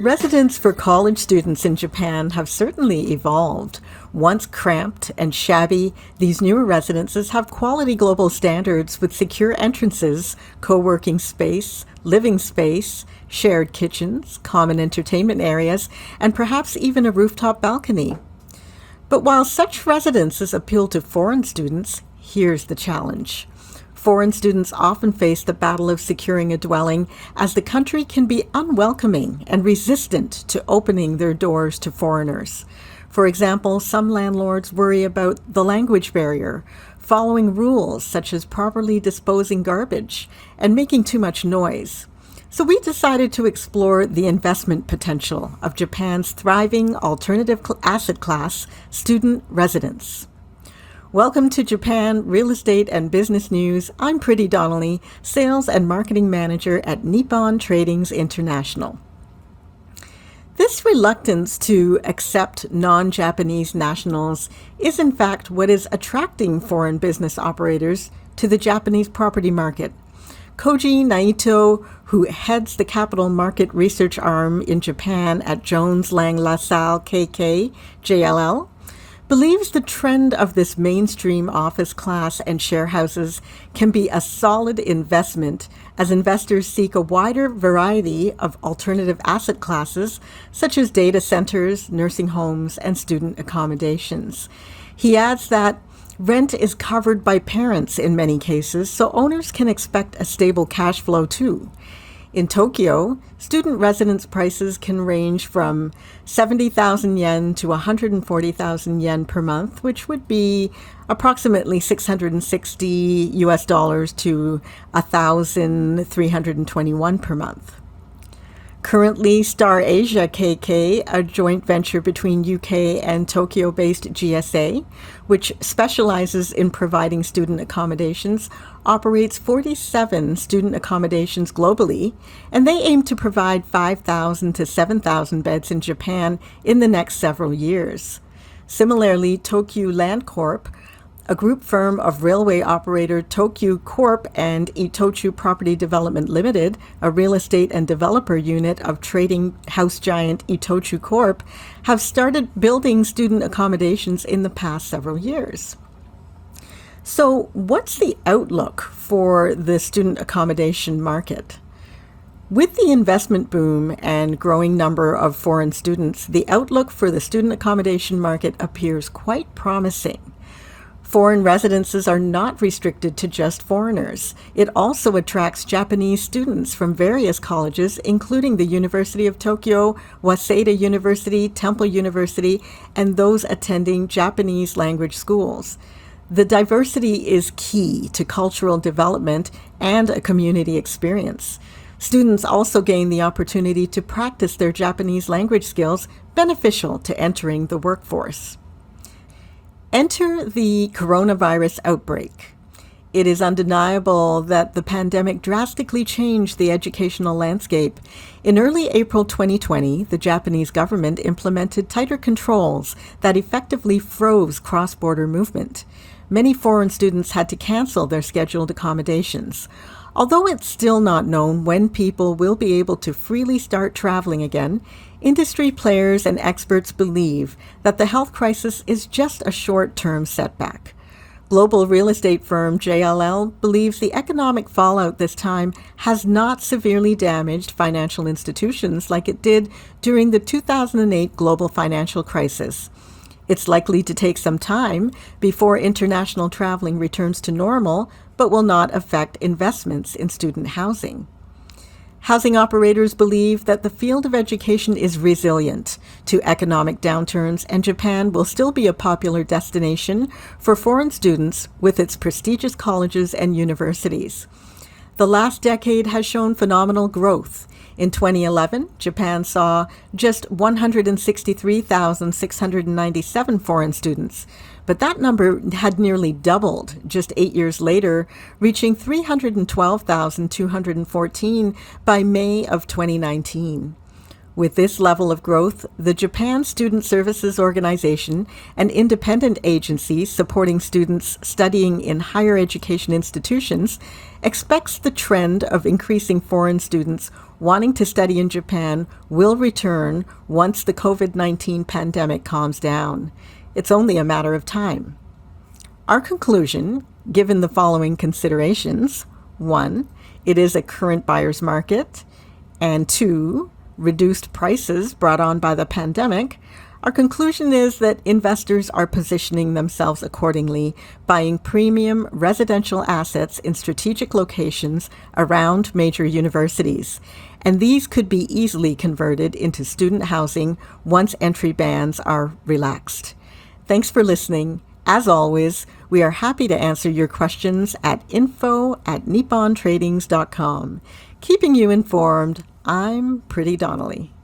Residence for college students in Japan have certainly evolved. Once cramped and shabby, these newer residences have quality global standards with secure entrances, co-working space, living space, shared kitchens, common entertainment areas, and perhaps even a rooftop balcony. But while such residences appeal to foreign students, here's the challenge. Foreign students often face the battle of securing a dwelling, as the country can be unwelcoming and resistant to opening their doors to foreigners. For example, some landlords worry about the language barrier, following rules such as properly disposing garbage, and making too much noise. So we decided to explore the investment potential of Japan's thriving alternative asset class, student residence. Welcome to Japan Real Estate and Business News. I'm Priti Donnelly, Sales and Marketing Manager at Nippon Tradings International. This reluctance to accept non-Japanese nationals is in fact what is attracting foreign business operators to the Japanese property market. Koji Naito, who heads the capital market research arm in Japan at Jones Lang LaSalle KK JLL, believes the trend of this mainstream office class and share houses can be a solid investment as investors seek a wider variety of alternative asset classes, such as data centers, nursing homes, and student accommodations. He adds that rent is covered by parents in many cases, so owners can expect a stable cash flow too. In Tokyo, student residence prices can range from 70,000 yen to 140,000 yen per month, which would be approximately $660 to 1,321 per month. Currently, Star Asia KK, a joint venture between UK and Tokyo-based GSA, which specializes in providing student accommodations, operates 47 student accommodations globally, and they aim to provide 5,000 to 7,000 beds in Japan in the next several years. Similarly, Tokyu Land Corp, a group firm of railway operator Tokyu Corp and Itochu Property Development Limited, a real estate and developer unit of trading house giant Itochu Corp, have started building student accommodations in the past several years. So, what's the outlook for the student accommodation market? With the investment boom and growing number of foreign students, the outlook for the student accommodation market appears quite promising. Foreign residences are not restricted to just foreigners. It also attracts Japanese students from various colleges, including the University of Tokyo, Waseda University, Temple University, and those attending Japanese language schools. The diversity is key to cultural development and a community experience. Students also gain the opportunity to practice their Japanese language skills, beneficial to entering the workforce. Enter the coronavirus outbreak. It is undeniable that the pandemic drastically changed the educational landscape. In early April 2020, the Japanese government implemented tighter controls that effectively froze cross-border movement. Many foreign students had to cancel their scheduled accommodations. Although it's still not known when people will be able to freely start traveling again, industry players and experts believe that the health crisis is just a short-term setback. Global real estate firm JLL believes the economic fallout this time has not severely damaged financial institutions like it did during the 2008 global financial crisis. It's likely to take some time before international traveling returns to normal, but will not affect investments in student housing. Housing operators believe that the field of education is resilient to economic downturns, and Japan will still be a popular destination for foreign students with its prestigious colleges and universities. The last decade has shown phenomenal growth. In 2011, Japan saw just 163,697 foreign students, but that number had nearly doubled just 8 years later, reaching 312,214 by May of 2019. With this level of growth, the Japan Student Services Organization, an independent agency supporting students studying in higher education institutions, expects the trend of increasing foreign students wanting to study in Japan will return once the COVID-19 pandemic calms down. It's only a matter of time. Our conclusion, given the following considerations: 1, it is a current buyer's market, and 2, reduced prices brought on by the pandemic, our conclusion is that investors are positioning themselves accordingly, buying premium residential assets in strategic locations around major universities. And these could be easily converted into student housing once entry bans are relaxed. Thanks for listening. As always, we are happy to answer your questions at info@nippontradings.com. Keeping you informed, I'm Pretty Donnelly.